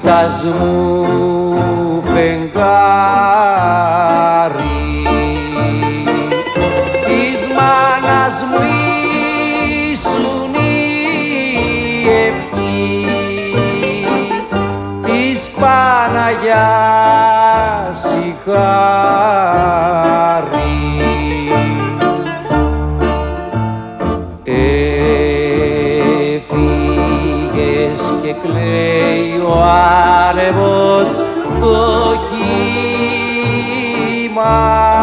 εορτασμού φεγγάρι της μάνας μου ήσουν η ευχή της Παναγιάς η χάρη. Έφυγες και κλαίει ο άνεμος το κύμα